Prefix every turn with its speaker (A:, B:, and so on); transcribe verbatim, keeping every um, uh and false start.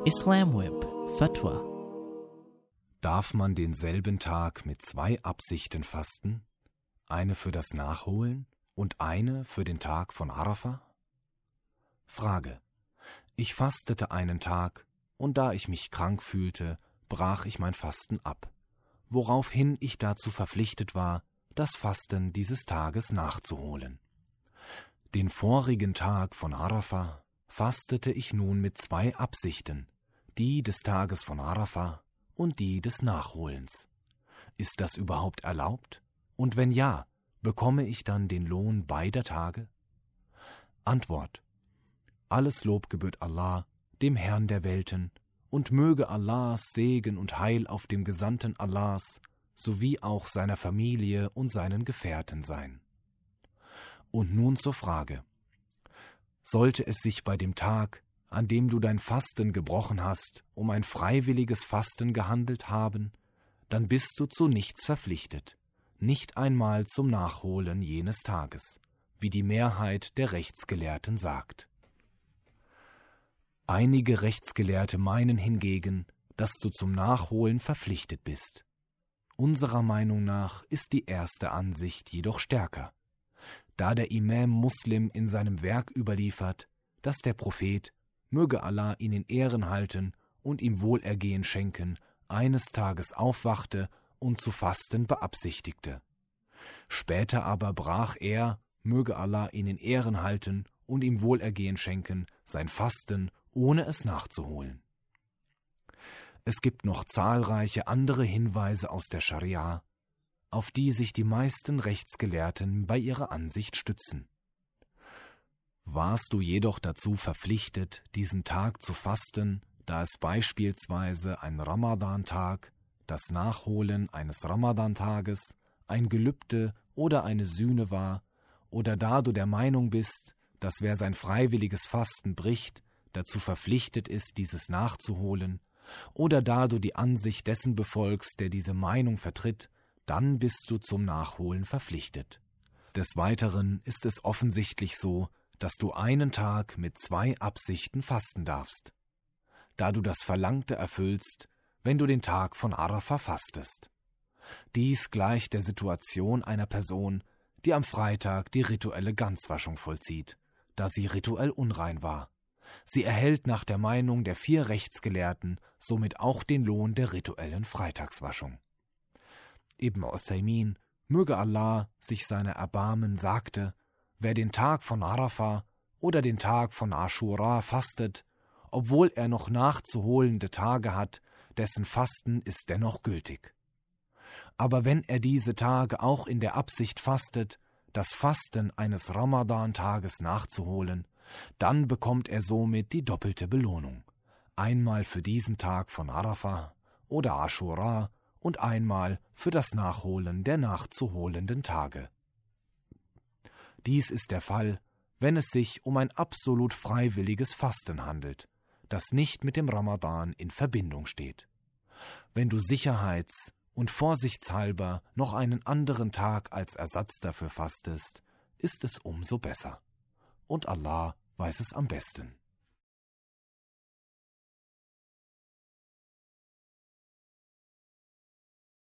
A: Islamweb Fatwa.
B: Darf man denselben Tag mit zwei Absichten fasten? Eine für das Nachholen und eine für den Tag von Arafa? Frage: Ich fastete einen Tag, und da ich mich krank fühlte, brach ich mein Fasten ab, woraufhin ich dazu verpflichtet war, das Fasten dieses Tages nachzuholen. Den vorigen Tag von Arafa fastete ich nun mit zwei Absichten, die des Tages von Arafa und die des Nachholens. Ist das überhaupt erlaubt? Und wenn ja, bekomme ich dann den Lohn beider Tage? Antwort: Alles Lob gebührt Allah, dem Herrn der Welten, und möge Allahs Segen und Heil auf dem Gesandten Allahs sowie auch seiner Familie und seinen Gefährten sein. Und nun zur Frage: Sollte es sich bei dem Tag, an dem du dein Fasten gebrochen hast, um ein freiwilliges Fasten gehandelt haben, dann bist du zu nichts verpflichtet, nicht einmal zum Nachholen jenes Tages, wie die Mehrheit der Rechtsgelehrten sagt. Einige Rechtsgelehrte meinen hingegen, dass du zum Nachholen verpflichtet bist. Unserer Meinung nach ist die erste Ansicht jedoch stärker, da der Imam Muslim in seinem Werk überliefert, dass der Prophet, möge Allah ihn in Ehren halten und ihm Wohlergehen schenken, eines Tages aufwachte und zu fasten beabsichtigte. Später aber brach er, möge Allah ihn in Ehren halten und ihm Wohlergehen schenken, sein Fasten, ohne es nachzuholen. Es gibt noch zahlreiche andere Hinweise aus der Scharia, auf die sich die meisten Rechtsgelehrten bei ihrer Ansicht stützen. Warst du jedoch dazu verpflichtet, diesen Tag zu fasten, da es beispielsweise ein Ramadan-Tag, das Nachholen eines Ramadan-Tages, ein Gelübde oder eine Sühne war, oder da du der Meinung bist, dass wer sein freiwilliges Fasten bricht, dazu verpflichtet ist, dieses nachzuholen, oder da du die Ansicht dessen befolgst, der diese Meinung vertritt, dann bist du zum Nachholen verpflichtet. Des Weiteren ist es offensichtlich so, dass du einen Tag mit zwei Absichten fasten darfst, da du das Verlangte erfüllst, wenn du den Tag von Arafa fastest. Dies gleicht der Situation einer Person, die am Freitag die rituelle Ganzwaschung vollzieht, da sie rituell unrein war. Sie erhält nach der Meinung der vier Rechtsgelehrten somit auch den Lohn der rituellen Freitagswaschung. Ibn Uthaymin, möge Allah sich seiner erbarmen, sagte: Wer den Tag von Arafa oder den Tag von Aschura fastet, obwohl er noch nachzuholende Tage hat, dessen Fasten ist dennoch gültig. Aber wenn er diese Tage auch in der Absicht fastet, das Fasten eines Ramadan-Tages nachzuholen, dann bekommt er somit die doppelte Belohnung, einmal für diesen Tag von Arafa oder Aschura und einmal für das Nachholen der nachzuholenden Tage. Dies ist der Fall, wenn es sich um ein absolut freiwilliges Fasten handelt, das nicht mit dem Ramadan in Verbindung steht. Wenn du sicherheits- und vorsichtshalber noch einen anderen Tag als Ersatz dafür fastest, ist es umso besser. Und Allah weiß es am besten.